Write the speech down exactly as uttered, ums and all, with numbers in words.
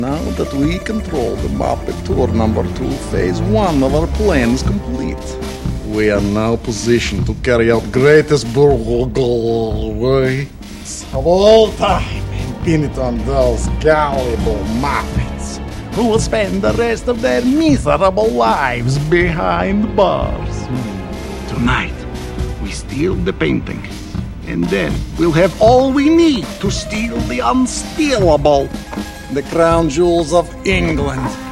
Now that we control the Muppet Tour number two, phase one of our plan is complete. We are now positioned to carry out greatest burglary of all time and pin it on those gullible Muppets who will spend the rest of their miserable lives behind bars. Tonight, we steal the painting, and then we'll have all we need to steal the unstealable. The crown jewels of England.